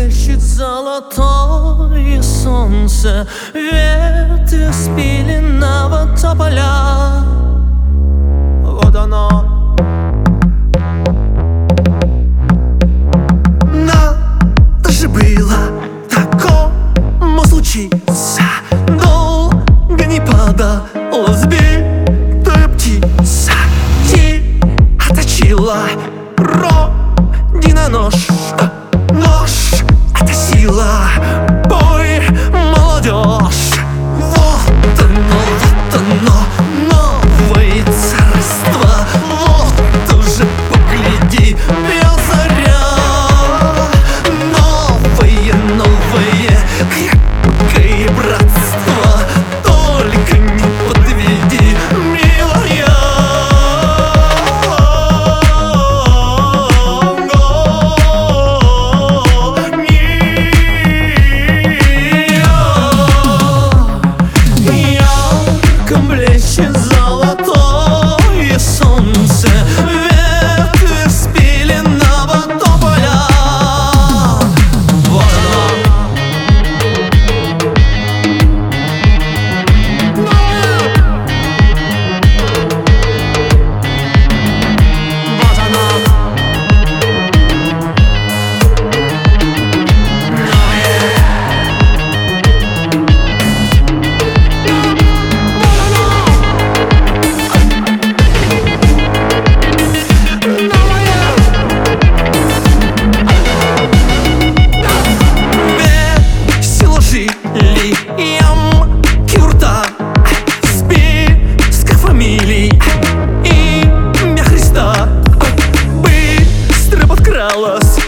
блещет золотое солнце, ветви спиленного тополя. Вот оно. Надо же было такому случиться, долго не падала сбитая птица, отточила Родина нож. Нож — это сила, бой, молодежь. Вот оно, новое царство. Вот уже погляди, бел заря. Новое, крепкое братство. Только не подведи, милая. Блещет золотое солнце, ветви спиленного тополя. Вот оно. Вот оно. Кюрта, списка фамилий, имя Христа быстро подкралась